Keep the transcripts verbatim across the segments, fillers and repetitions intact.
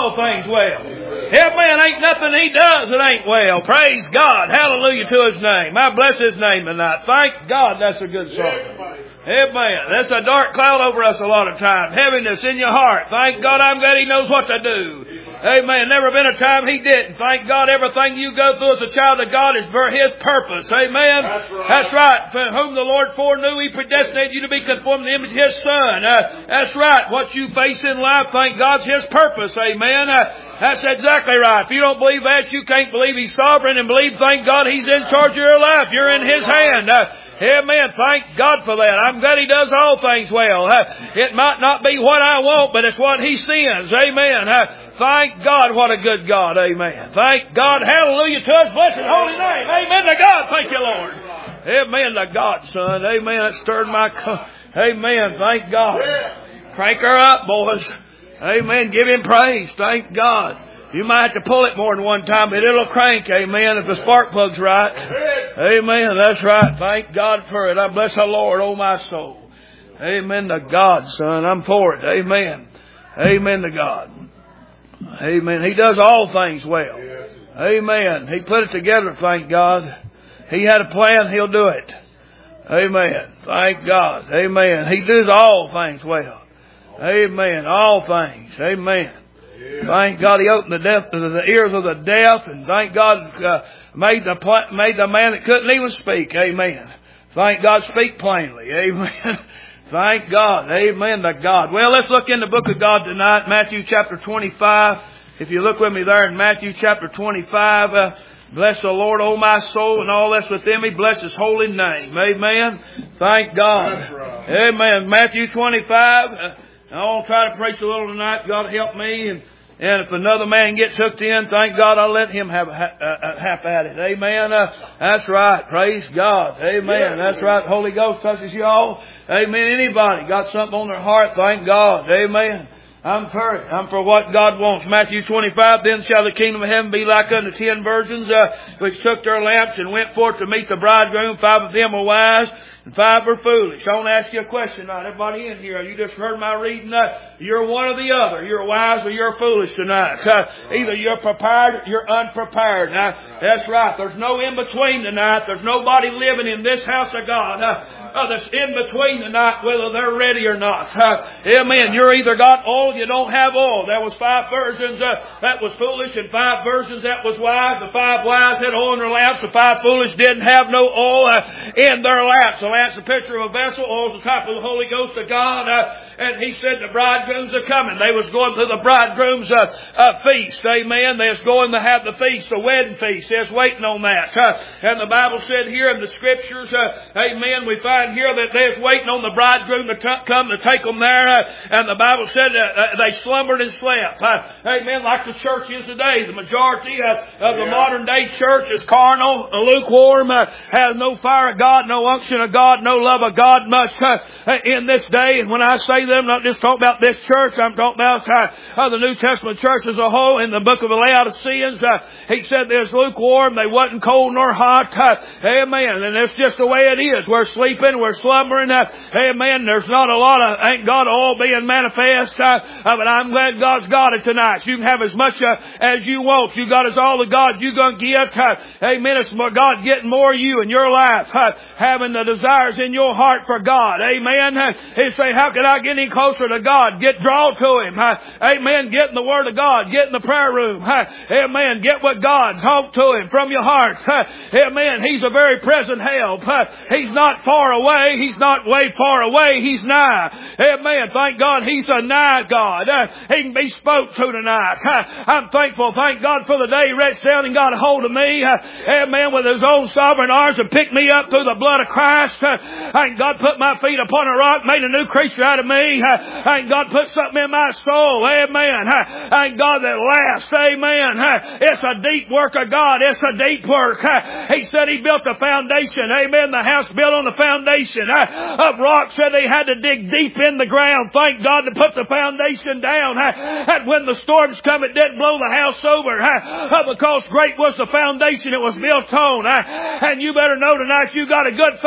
all things well. Amen. Ain't nothing He does that ain't well. Praise God. Hallelujah to His name. I bless His name tonight. Thank God that's a good song. Amen. That's a dark cloud over us a lot of times. Heaviness in your heart. Thank God I'm glad He knows what to do. Amen. Never been a time He didn't. Thank God everything you go through as a child of God is for His purpose. Amen. That's right. That's right. For whom the Lord foreknew, He predestinated you to be conformed to the image of His Son. Uh, that's right. What you face in life, thank God's His purpose. Amen. Uh, that's exactly right. If you don't believe that, you can't believe He's sovereign and believe, thank God, He's in charge of your life. You're in His hand. Uh, Amen. Thank God for that. I'm glad He does all things well. Uh, it might not be what I want, but it's what He sends. Amen. Uh, Thank God, what a good God. Amen. Thank God. Hallelujah to His blessed holy name. Amen to God. Thank you, Lord. Amen to God, son. Amen. That stirred my... Co- Amen. Thank God. Crank her up, boys. Amen. Give Him praise. Thank God. You might have to pull it more than one time, but it'll crank. Amen. If the spark plug's right. Amen. That's right. Thank God for it. I bless the Lord, oh my soul. Amen to God, son. I'm for it. Amen. Amen to God. Amen. He does all things well. Amen. He put it together, thank God. He had a plan, He'll do it. Amen. Thank God. Amen. He does all things well. Amen. All things. Amen. Thank God He opened the, deaf, the ears of the deaf, and thank God uh, made the made the man that couldn't even speak. Amen. Thank God speak plainly. Amen. Thank God. Amen to God. Well, let's look in the book of God tonight, Matthew chapter twenty-five. If you look with me there in Matthew chapter twenty-five, uh, bless the Lord, O my soul, and all that's within me. Bless His holy name. Amen. Thank God. Right. Amen. Matthew twenty-five. Uh, I want to try to preach a little tonight. God help me. And, and if another man gets hooked in, thank God I'll let him have a, a, a half at it. Amen. Uh, that's right. Praise God. Amen. That's right. Holy Ghost touches you all. Amen. Anybody got something on their heart, thank God. Amen. I'm for it. I'm for what God wants. Matthew twenty-five, then shall the kingdom of heaven be like unto ten virgins, uh, which took their lamps and went forth to meet the bridegroom. Five of them were wise, and five were foolish. I want to ask you a question tonight. Everybody in here, you just heard my reading. Uh, you're one or the other. You're wise or you're foolish tonight. Uh, either you're prepared or you're unprepared. Uh, that's right. There's no in between tonight. There's nobody living in this house of God. Uh, Uh, that's in between tonight, whether they're ready or not. Uh, amen. You're either got oil, you don't have oil. There was five virgins uh, that was foolish, and five virgins that was wise. The five wise had oil in their lamps. The five foolish didn't have no oil uh, in their lamps. The lamp's a picture of a vessel. Oil's the type of the Holy Ghost of God. Uh, and He said the bridegrooms are coming. They was going to the bridegroom's uh, uh, feast. Amen. They was going to have the feast, the wedding feast. They was waiting on that. Uh, and the Bible said here in the Scriptures, uh, amen, we find here that they was waiting on the bridegroom to t- come to take them there, uh, and the Bible said uh, uh, they slumbered and slept. Uh, amen. Like the church is today, the majority uh, of the yeah. modern day church is carnal, lukewarm, uh, has no fire of God, no unction of God, no love of God much uh, in this day. And when I say them, I'm not just talking about this church. I'm talking about uh, uh, the New Testament church as a whole. In the book of the Laodiceans, uh, he said there's lukewarm. They wasn't cold nor hot. Uh, amen. And that's just the way it is. We're sleeping. We're slumbering. Uh, amen. There's not a lot of, ain't God all being manifest. Uh, uh, but I'm glad God's got it tonight. So you can have as much uh, as you want. You got as all the God you going to get. Uh, amen. It's more God getting more of you in your life. Uh, having the desires in your heart for God. Amen. Uh, he say, how can I get any closer to God? Get drawn to Him. Uh, amen. Get in the Word of God. Get in the prayer room. Uh, amen. Get with God. Talk to Him from your heart. Uh, amen. He's a very present help. Uh, he's not far away. He's not way far away. He's nigh. Amen. Thank God He's a nigh God. Uh, he can be spoke to tonight. Uh, I'm thankful. Thank God for the day He reached down and got a hold of me. Uh, amen. With His own sovereign arms and picked me up through the blood of Christ. Uh, thank God put my feet upon a rock, made a new creature out of me. Uh, thank God put something in my soul. Amen. Uh, thank God that lasts. Amen. Uh, it's a deep work of God. It's a deep work. Uh, he said He built the foundation. Amen. The house built on the foundation uh, of rock. Said they had to dig deep in the ground. Thank God to put the foundation down. Uh, and when the storms come, it didn't blow the house over. Uh, because great was the foundation it was built on. Uh, and you better know tonight you got a good foundation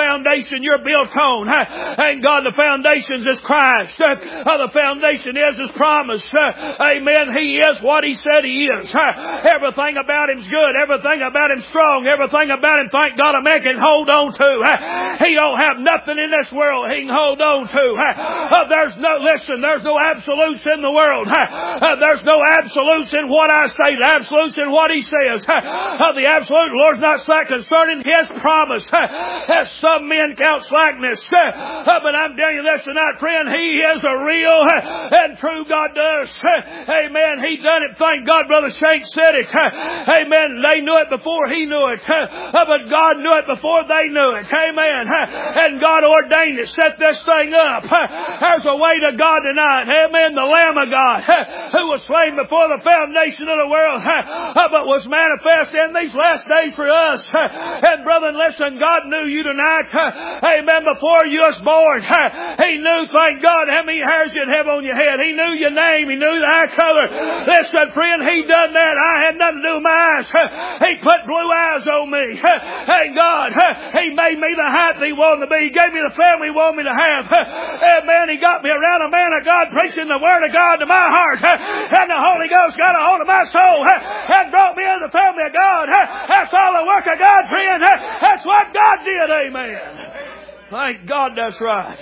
foundation you're built on. Thank God the foundation is Christ. The foundation is His promise. Amen. He is what He said He is. Everything about Him's good. Everything about Him's strong. Everything about Him, thank God, a man can hold on to. He don't have nothing in this world He can hold on to. There's no, listen, there's no absolutes in the world. There's no absolutes in what I say. The absolutes in what He says. The absolute, the Lord's not slack concerning His promise. As some men count slackness. But I'm telling you this tonight, friend, He is a real and true God to us. Amen. He done it. Thank God, Brother Shank said it. Amen. They knew it before He knew it. But God knew it before they knew it. Amen. And God ordained it. Set this thing up. There's a way to God tonight. Amen. The Lamb of God who was slain before the foundation of the world, but was manifest in these last days for us. And brethren, listen, God knew you tonight. Amen. Before you was born, He knew, thank God, how many hairs you'd have on your head. He knew your name. He knew the eye color. Listen, friend, He done that. I had nothing to do with my eyes. He put blue eyes on me. Thank God. He made me the height He wanted to be. He gave me the family He wanted me to have. Amen. He got me around a man of God preaching the Word of God to my heart. And the Holy Ghost got a hold of my soul and brought me into the family of God. That's all the work of God, friend. That's what God did. Amen. Thank God that's right.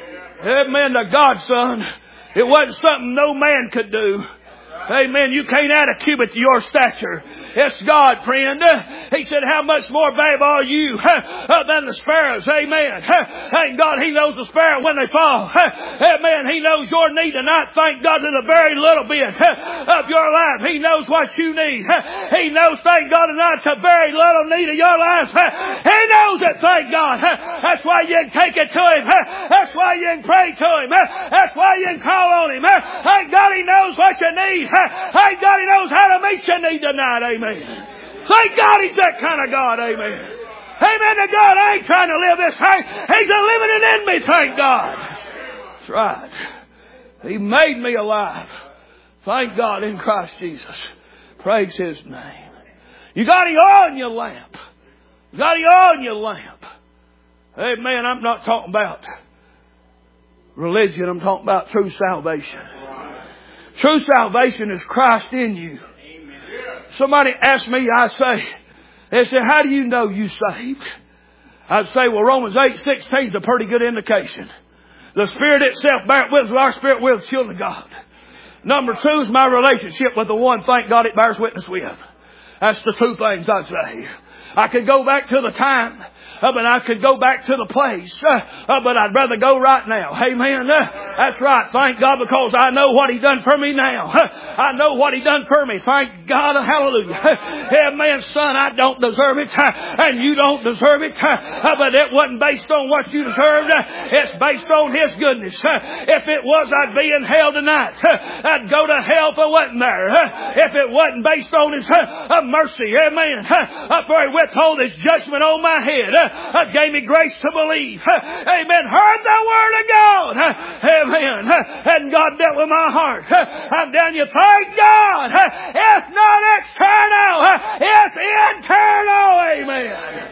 Amen to God, son. It wasn't something no man could do. Amen. You can't add a cubit to your stature. It's God, friend. He said, how much more valuable are you than the sparrows? Amen. Thank God He knows the sparrow when they fall. Amen. He knows your need tonight. Thank God to the very little bit of your life. He knows what you need. He knows, thank God, tonight the very little need of your life. He knows it, thank God. That's why you can take it to Him. That's why you can pray to Him. That's why you can call on Him. Thank God He knows what you need. Thank God He knows how to meet your need tonight. Amen. Thank God He's that kind of God. Amen. Amen to God. I ain't trying to live this way. He's a living it in me. Thank God. That's right. He made me alive. Thank God in Christ Jesus. Praise His name. You got the oil in your lamp. You got the oil in your lamp. Amen. I'm not talking about religion. I'm talking about true salvation. True salvation is Christ in you. Somebody asked me, I say, they said, how do you know you saved? I'd say, well, Romans eight sixteen is a pretty good indication. The Spirit itself bears witness with our spirit with the children of God. Number two is my relationship with the one, thank God, it bears witness with. That's the two things I'd say. I could go back to the time, uh, but I could go back to the place, uh, uh, but I'd rather go right now. Amen. Uh, that's right. Thank God, because I know what He done for me now. Uh, I know what He done for me. Thank God. Hallelujah. Uh, Amen, son. I don't deserve it, uh, and you don't deserve it, uh, but it wasn't based on what you deserved. Uh, it's based on His goodness. Uh, if it was, I'd be in hell tonight. Uh, I'd go to hell if I wasn't there. Uh, if it wasn't based on His uh, mercy. Amen. Uh, for He withhold His judgment on my head. Uh, uh, gave me grace to believe. Uh, amen. Heard the Word of God. Uh, amen. Uh, and God dealt with my heart. Uh, I'm telling you, thank God. Uh, it's not external. Uh, it's internal. Amen.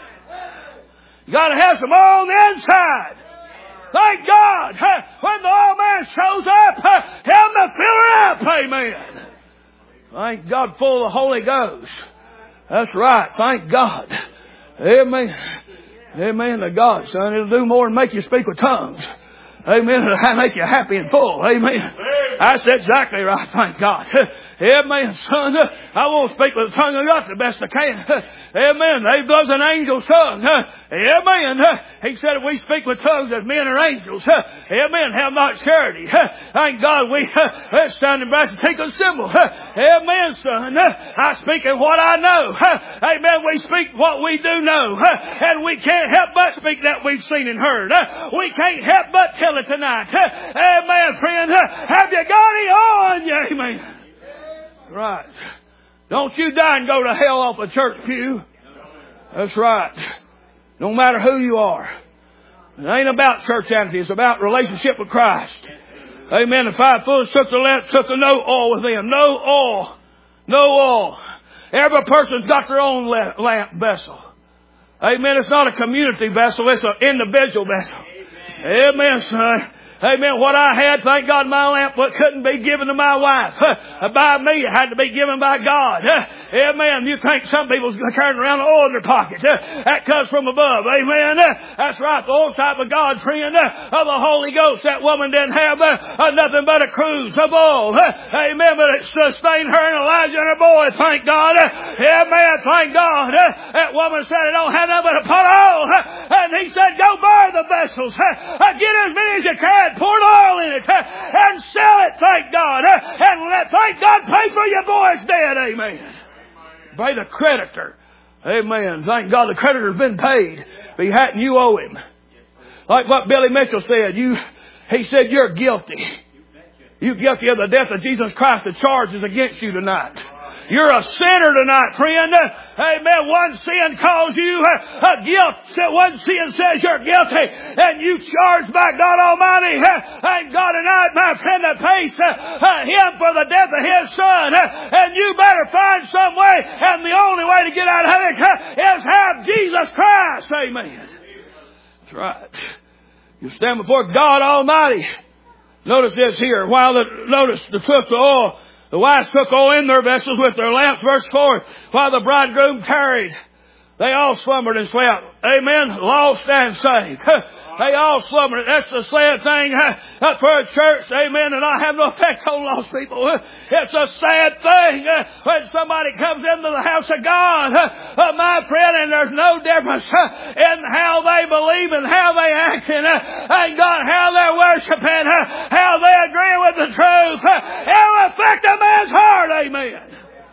You got to have some oil on the inside. Thank God. Uh, when the old man shows up, uh, help him to fill her up. Amen. Thank God full of the Holy Ghost. That's right. Thank God. Amen. Amen to God, son. It'll do more than make you speak with tongues. Amen. It'll make you happy and full. Amen. That's exactly right. Thank God. Amen, son. I won't speak with the tongue of God the best I can. Amen. There was an angel's tongue. Amen. He said if we speak with tongues as men or angels, amen, have not charity. Thank God we, let's stand in brass and take a symbol. Amen, son. I speak in what I know. Amen. We speak what we do know. And we can't help but speak that we've seen and heard. We can't help but tell it tonight. Amen, friend. Have you got it on you? Amen. Right. Don't you die and go to hell off a church pew. That's right. No matter who you are. It ain't about churchianity. It's about relationship with Christ. Amen. The five fools took the lamp, took the no oil with them. No oil. No oil. Every person's got their own lamp vessel. Amen. It's not a community vessel. It's an individual vessel. Amen, son. Amen. What I had, thank God my lamp couldn't be given to my wife. Uh, by me, it had to be given by God. Uh, amen. You think some people's carrying around oil in their pocket. Uh, that comes from above. Amen. Uh, that's right. The old type of God, friend, uh, of the Holy Ghost. That woman didn't have uh, uh, nothing but a cruise of oil. Uh, amen. But it sustained her and Elijah and her boy. Thank God. Uh, amen. Thank God. Uh, that woman said, I don't have nothing but a pot of oil. Uh, and he said, go buy the vessels. Uh, uh, get as many as you can. Pour oil in it uh, and sell it, thank God. Uh, and let, thank God, pay for your boy's dead, amen. Pay the creditor. Amen. Thank God the creditor's been paid. If he hadn't, you owe him. Like what Billy Mitchell said, you, he said, you're guilty. You're guilty of the death of Jesus Christ. The charge is against you tonight. You're a sinner tonight, friend. Amen. One sin calls you a guilt. One sin says you're guilty. And you charged by God Almighty. And God tonight, my friend, to pay Him for the death of His Son. And you better find some way. And the only way to get out of it is have Jesus Christ. Amen. That's right. You stand before God Almighty. Notice this here. While the, notice the took the oil. The wives took oil in their vessels with their lamps, verse four, while the bridegroom tarried. They all slumbered and slept. Amen. Lost and saved. They all slumbered. That's the sad thing uh, for a church. Amen. And I have no effect on lost people. It's a sad thing uh, when somebody comes into the house of God, uh, my friend, and there's no difference uh, in how they believe and how they act and, uh, and God, how they're worshiping, uh, how they agree with the truth. Uh, it'll affect a man's heart. Amen.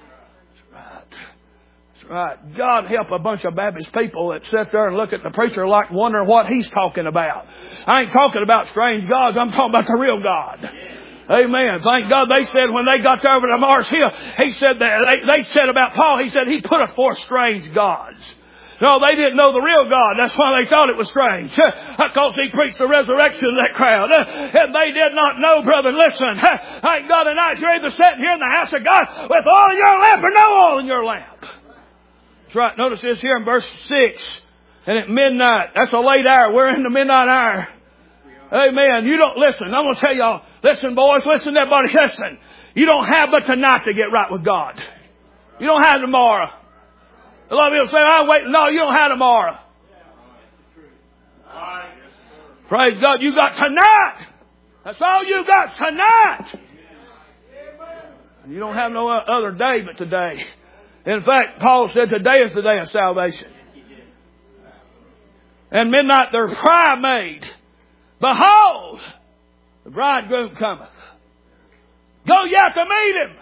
Right. God help a bunch of Baptist people that sit there and look at the preacher like wondering what he's talking about. I ain't talking about strange gods. I'm talking about the real God. Amen. Thank God they said when they got there over to Mars Hill, he said that they, they said about Paul, he said he put us forth strange gods. No, they didn't know the real God. That's why they thought it was strange. Because he preached the resurrection to that crowd. And they did not know, brother. Listen, thank God tonight you're either sitting here in the house of God with oil in your lamp or no oil in your lamp. That's right. Notice this here in verse six. And at midnight. That's a late hour. We're in the midnight hour. Amen. You don't listen. I'm going to tell y'all. Listen, boys. Listen, everybody. Listen. You don't have but tonight to get right with God. You don't have tomorrow. A lot of people say, "I'm waiting." No, you don't have tomorrow. Praise God. You got tonight. That's all you got tonight. You don't have no other day but today. In fact, Paul said today is the day of salvation. And midnight their cry made, behold, the bridegroom cometh. Go ye out to meet him.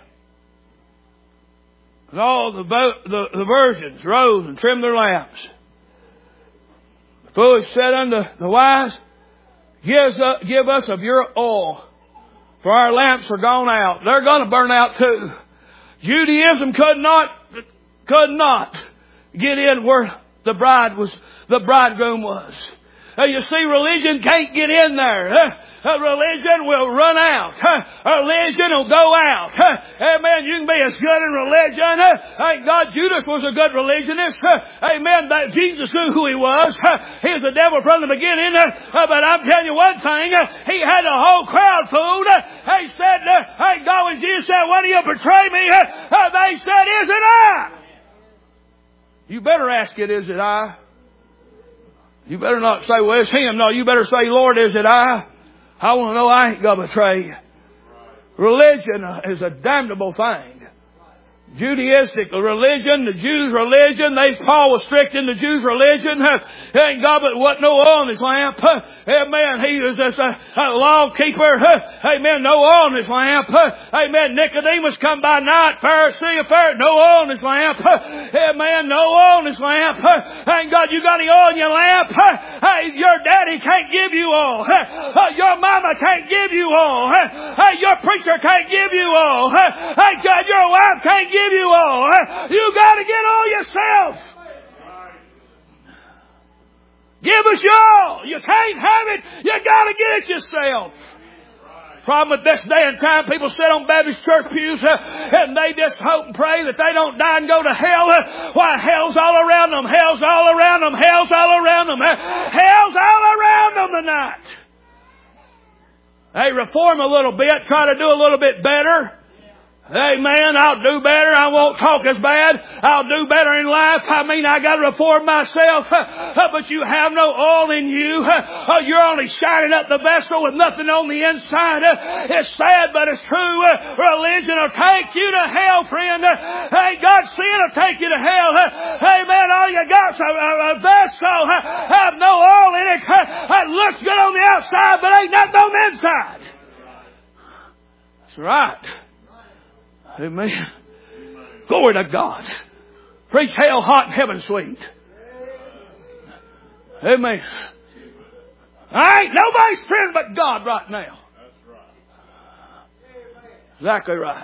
And all the, the, the virgins rose and trimmed their lamps. The foolish said unto the wise, give us, give us of your oil, for our lamps are gone out. They're going to burn out too. Judaism could not, could not get in where the bride was, the bridegroom was. Uh, you see, religion can't get in there. Uh, uh, religion will run out. Uh, religion will go out. Uh, amen. You can be as good in religion. Uh, thank God Judas was a good religionist. Uh, amen. That Jesus knew who he was. Uh, he was the devil from the beginning. Uh, uh, but I'm telling you one thing. Uh, he had the whole crowd fooled. Uh, he said, uh, thank God when Jesus said, when do you betray me? Uh, uh, they said, is it I? You better ask it, is it I? You better not say, well, it's him. No, you better say, Lord, is it I? I want to know I ain't going to betray you. Religion is a damnable thing. Judaistic religion, the Jews' religion, they, Paul was strict in the Jews' religion. Ain't God but what no oil in his lamp. Amen. He was just a, a law keeper. Amen. No oil in his lamp. Amen. Nicodemus come by night. Pharisee, a Pharisee, no oil in his lamp. Amen. No oil in his lamp. Thank God you got any oil in your lamp. Hey, your daddy can't give you oil. Your mama can't give you oil. Hey, your preacher can't give you oil. Hey, God, your wife can't give Give you all. You got to get all yourself. Give us your all. You can't have it. You got to get it yourself. Problem with this day and time, people sit on Baptist church pews uh, and they just hope and pray that they don't die and go to hell. Uh, why, hell's all around them. Hell's all around them. Hell's all around them. Uh, hell's all around them tonight. Hey, reform a little bit. Try to do a little bit better. Amen. I'll do better. I won't talk as bad. I'll do better in life. I mean, I got to reform myself. But you have no oil in you. You're only shining up the vessel with nothing on the inside. It's sad, but it's true. Religion will take you to hell, friend. Hey, God's sin will take you to hell. Amen. All you got's a, a vessel. Have no oil in it. It looks good on the outside, but ain't nothing on the inside. That's right. Amen. Glory to God. Preach hell hot and heaven sweet. Amen. I ain't nobody's friend but God right now. Exactly right.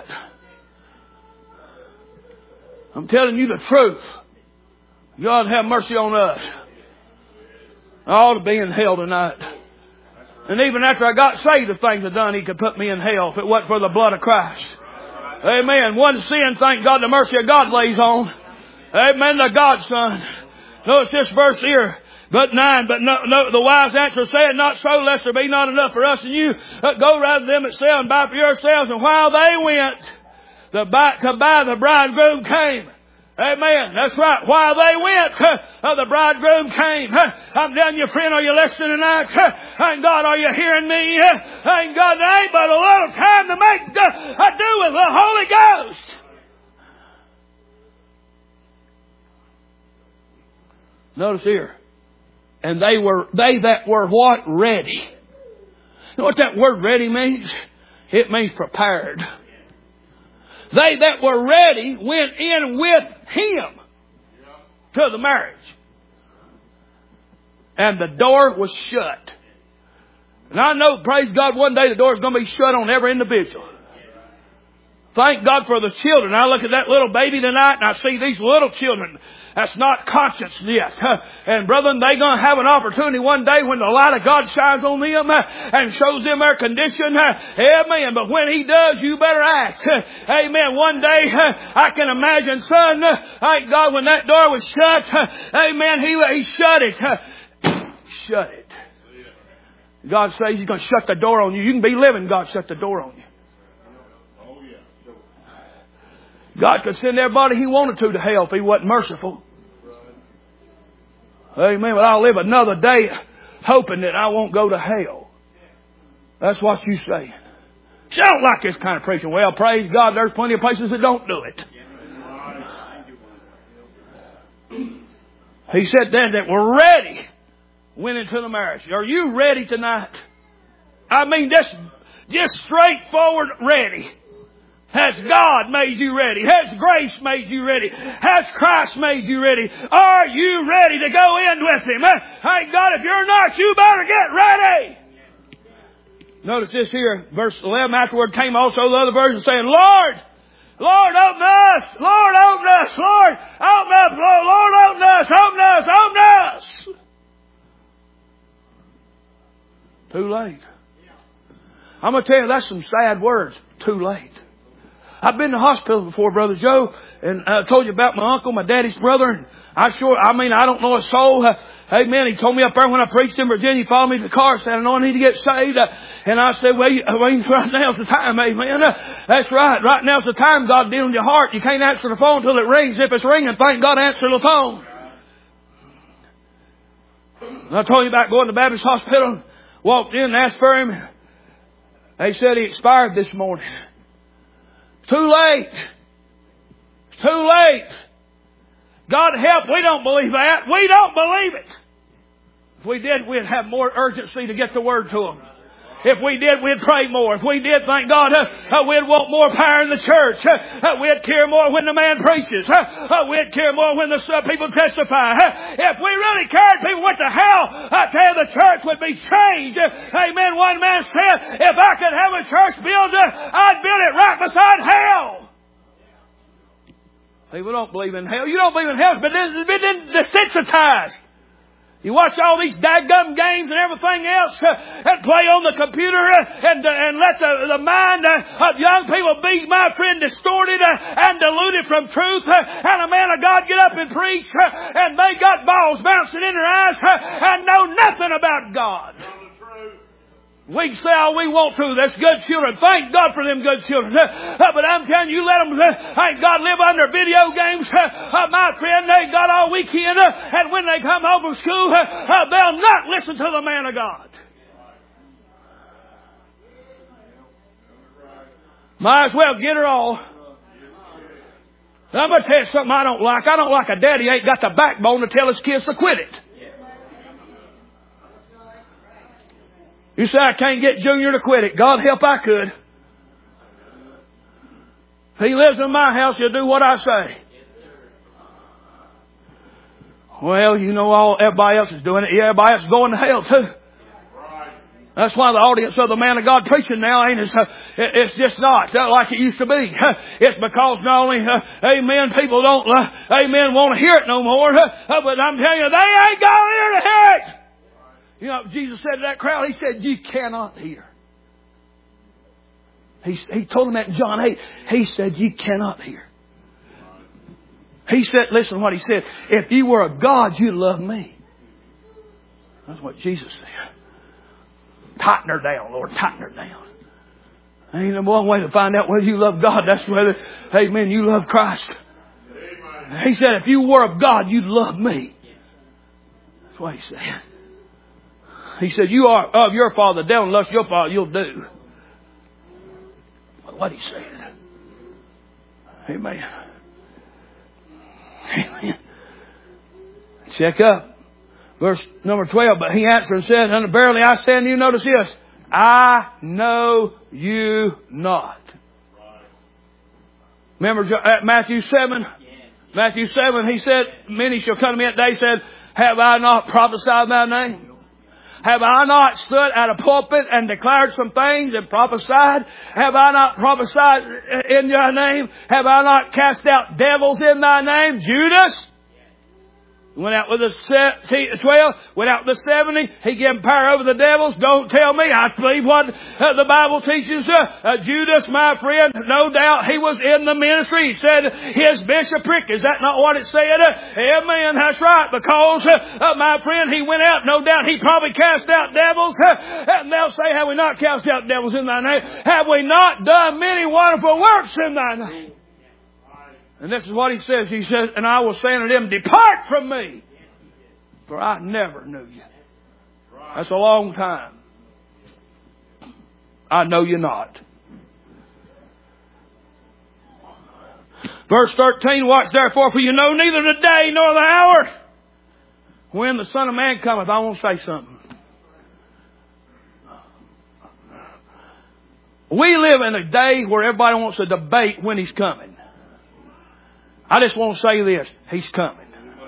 I'm telling you the truth. God have mercy on us. I ought to be in hell tonight. And even after I got saved, the things I done, He could put me in hell if it wasn't for the blood of Christ. Amen. One sin, thank God, the mercy of God lays on. Amen. The God's Son. Notice this verse here. But nine, but no, no, the wise answer said, not so, lest there be not enough for us and you. Uh, go rather them that sell and buy for yourselves. And while they went, the buy, to buy, the bridegroom came. Amen. That's right. While they went, uh, the bridegroom came. Uh, I'm telling you, friend, are you listening tonight? Uh, thank God, are you hearing me? Uh, thank God, there ain't but a little time to make uh, uh, do with the Holy Ghost. Notice here. And they were, they that were what? Ready. You know what that word ready means? It means prepared. They that were ready went in with Him to the marriage. And the door was shut. And I know, praise God, one day the door is going to be shut on every individual. Thank God for the children. I look at that little baby tonight and I see these little children that's not conscious yet. And brethren, they're going to have an opportunity one day when the light of God shines on them and shows them their condition. Amen. But when He does, you better act. Amen. One day, I can imagine, son, thank God when that door was shut. Amen. He, he shut it. Shut it. God says He's going to shut the door on you. You can be living, God shut the door on you. God could send everybody He wanted to to hell if He wasn't merciful. Amen. But I'll live another day hoping that I won't go to hell. That's what you say. You don't like this kind of preaching. Well, praise God, there's plenty of places that don't do it. He said then that we're ready. Went into the marriage. Are you ready tonight? I mean, just, just straightforward ready. Has God made you ready? Has grace made you ready? Has Christ made you ready? Are you ready to go in with Him? Thank God, if you're not, you better get ready. Notice this here, verse eleven, afterward came also the other version saying, Lord, Lord, open us! Lord, open us! Lord, open up! Lord, Lord, open us! Open us! Open us! Too late. I'm going to tell you, that's some sad words. Too late. I've been to the hospital before, Brother Joe, and I told you about my uncle, my daddy's brother. And I sure, I mean, I don't know a soul. Uh, amen. He told me up there when I preached in Virginia, he followed me to the car, said, I know I need to get saved. Uh, and I said, well, you, I mean, right now's the time, amen. Uh, that's right. Right now's the time God dealing with your heart. You can't answer the phone until it rings. If it's ringing, thank God answer the phone. And I told you about going to the Baptist hospital. Walked in and asked for him. They said he expired this morning. Too late. Too late. God help, we don't believe that. We don't believe it. If we did, we'd have more urgency to get the word to them. If we did, we'd pray more. If we did, thank God, uh, uh, we'd want more power in the church. Uh, uh, we'd care more when the man preaches. Uh, uh, we'd care more when the uh, people testify. Uh, if we really cared, people went to hell, I tell you, the church would be changed. Uh, amen. One man said, if I could have a church built, uh, I'd build it right beside hell. People don't believe in hell. You don't believe in hell, but it's been desensitized. You watch all these dadgum games and everything else uh, and play on the computer uh, and uh, and let the, the mind uh, of young people be, my friend, distorted uh, and diluted from truth. Uh, and a man of God get up and preach uh, and they got balls bouncing in their eyes uh, and know nothing about God. We can say all we want to. That's good children. Thank God for them good children. Uh, but I'm telling you, let them, uh, thank God, live under video games. Uh, uh, my friend, they got all weekend. Uh, and when they come home from school, uh, uh, they'll not listen to the man of God. Might as well get her all. I'm going to tell you something I don't like. I don't like a daddy ain't got the backbone to tell his kids to quit it. You say, I can't get Junior to quit it. God help I could. If he lives in my house, he'll do what I say. Well, you know, all everybody else is doing it. Yeah, everybody else is going to hell too. That's why the audience of the man of God preaching now ain't as, uh, it's just not uh, like it used to be. Uh, it's because not only, uh, amen, people don't, uh, amen, want to hear it no more, uh, but I'm telling you, they ain't going here to hear it. You know, Jesus said to that crowd, He said, you cannot hear. He, he told them that in John eight. He said, you cannot hear. He said, listen to what He said. If you were a God, you'd love me. That's what Jesus said. Tighten her down, Lord. Tighten her down. Ain't no one way to find out whether you love God. That's whether, amen, you love Christ. He said, if you were of God, you'd love me. That's what He said. He said, you are of your father, the devil loves your father, you'll do what he said. Amen. Amen. Check up. Verse number twelve. But he answered and said, and verily I say unto you, notice this, I know you not. Remember Matthew seven? Matthew seven, he said, many shall come to me that day, said, have I not prophesied in thy name? Have I not stood at a pulpit and declared some things and prophesied? Have I not prophesied in your name? Have I not cast out devils in thy name? Judas went out with the twelve, went out with the seventy. He gave him power over the devils. Don't tell me. I believe what uh, the Bible teaches. Uh, uh, Judas, my friend, no doubt he was in the ministry. He said his bishopric. Is that not what it said? Uh, amen. That's right. Because, uh, uh, my friend, he went out. No doubt he probably cast out devils. Uh, and they'll say, have we not cast out devils in thy name? Have we not done many wonderful works in thy name? And this is what he says. He says, and I will say unto them, depart from me, for I never knew you. That's a long time. I know you not. Verse thirteen, watch therefore, for you know neither the day nor the hour when the Son of Man cometh. I want to say something. We live in a day where everybody wants to debate when He's coming. I just want to say this. He's coming.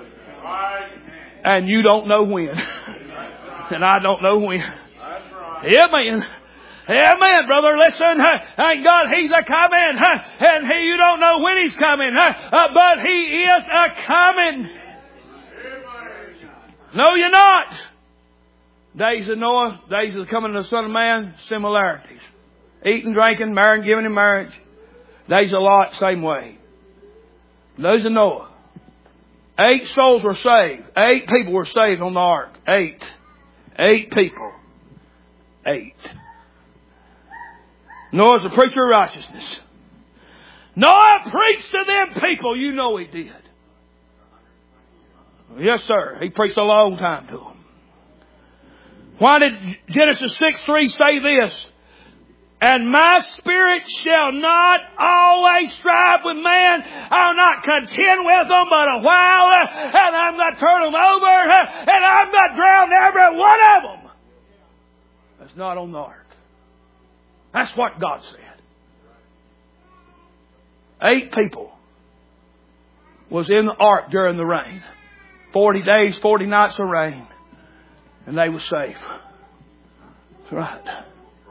And you don't know when. And I don't know when. Amen. Amen, brother. Listen. Thank God He's a coming. And he, you don't know when He's coming. But He is a coming. No, you're not. Days of Noah, days of the coming of the Son of Man, similarities. Eating, drinking, marrying, giving in marriage. Days of Lot, same way. Days of Noah. Eight souls were saved. Eight people were saved on the ark. Eight. Eight people. Eight. Noah's a preacher of righteousness. Noah preached to them people. You know he did. Yes, sir. He preached a long time to them. Why did Genesis six three say this? And my spirit shall not always strive with man. I'll not contend with them but a while. And I'm going to turn them over. And I'm going to drown every one of them. That's not on the ark. That's what God said. Eight people was in the ark during the rain. Forty days, forty nights of rain. And they were safe. That's right.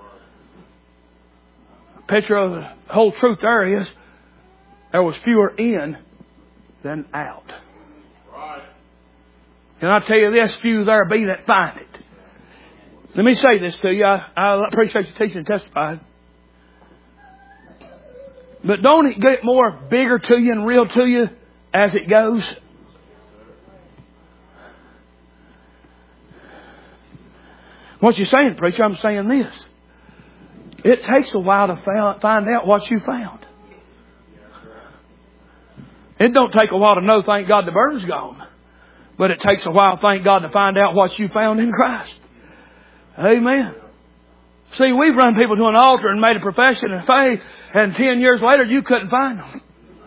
Picture of the whole truth there is there was fewer in than out. Right. And I tell you this, few there be that find it. Let me say this to you. I, I appreciate you teaching and testifying. But don't it get more bigger to you and real to you as it goes? What you saying, preacher? I'm saying this. It takes a while to find out what you found. It don't take a while to know, thank God, the burn's gone. But it takes a while, thank God, to find out what you found in Christ. Amen. See, we've run people to an altar and made a profession of faith, and ten years later you couldn't find them.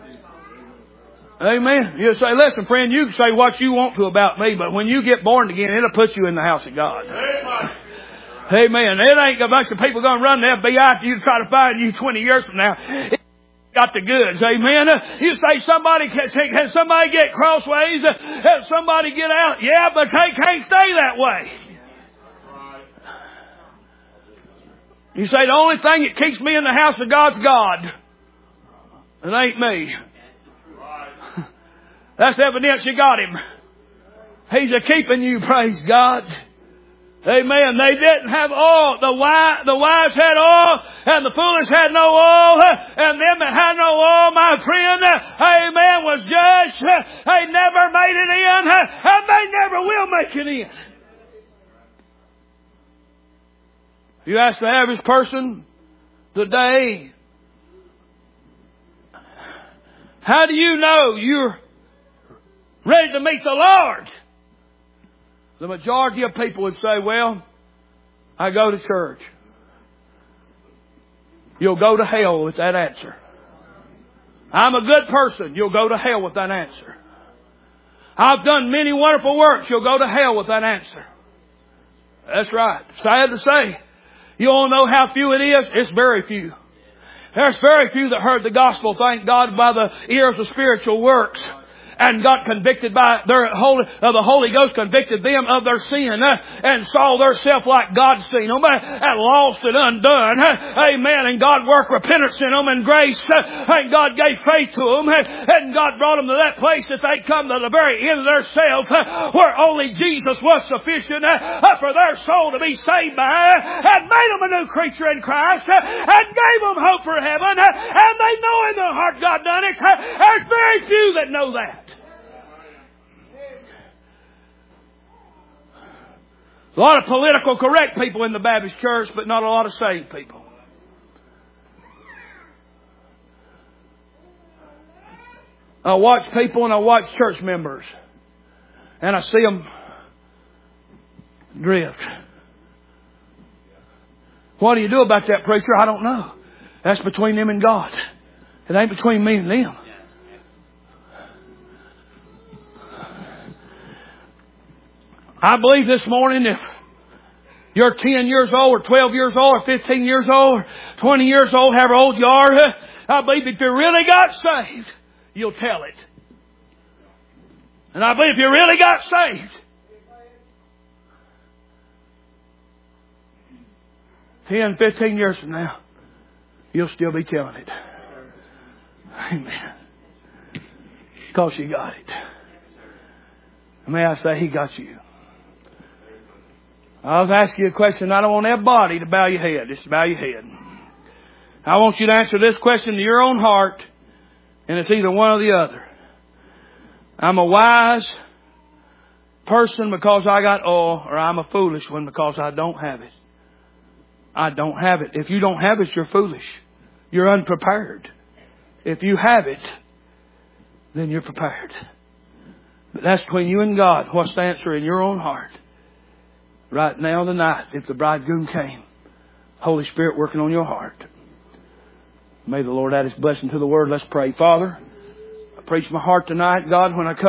Amen. You say, listen, friend, you can say what you want to about me, but when you get born again, it'll put you in the house of God. Amen. Amen. It ain't a bunch of people going to run the F B I after you to try to find you twenty years from now. It's got the goods. Amen. You say somebody can, can somebody get crossways? Can somebody get out? Yeah, but they can't stay that way. You say the only thing that keeps me in the house of God's God. It ain't me. That's evidence you got Him. He's a keeping you, praise God. Amen. They didn't have oil. The wise, the wise had oil, and the foolish had no oil. And them that had no oil, my friend, amen, was judged. They never made it in, and they never will make it in. You ask the average person today, how do you know you're ready to meet the Lord? The majority of people would say, well, I go to church. You'll go to hell with that answer. I'm a good person. You'll go to hell with that answer. I've done many wonderful works. You'll go to hell with that answer. That's right. Sad to say. You all know how few it is? It's very few. There's very few that heard the gospel, thank God, by the ears of spiritual works, and got convicted by their Holy, uh, the Holy Ghost convicted them of their sin, uh, and saw their self like God seen them, uh, and lost and undone. Uh, amen. And God worked repentance in them and grace, uh, and God gave faith to them, uh, and God brought them to that place that they come to the very end of their self, uh, where only Jesus was sufficient uh, uh, for their soul to be saved by, uh, and made them a new creature in Christ, uh, and gave them hope for heaven, uh, and they know in their heart God done it. Uh, there's very few that know that. A lot of political correct people in the Baptist church, but not a lot of saved people. I watch people and I watch church members, and I see them drift. What do you do about that, preacher? I don't know. That's between them and God. It ain't between me and them. I believe this morning if you're ten years old or twelve years old or fifteen years old or twenty years old, however old you are, I believe if you really got saved, you'll tell it. And I believe if you really got saved, ten, fifteen years from now, you'll still be telling it. Amen. Because you got it. May I say, He got you. I was asking you a question. I don't want everybody to bow your head. Just bow your head. I want you to answer this question to your own heart, and it's either one or the other. I'm a wise person because I got oil, or I'm a foolish one because I don't have it. I don't have it. If you don't have it, you're foolish. You're unprepared. If you have it, then you're prepared. But that's between you and God. What's the answer in your own heart? Right now, tonight, if the bridegroom came, Holy Spirit working on your heart. May the Lord add His blessing to the word. Let's pray. Father, I preach my heart tonight, God, when I come.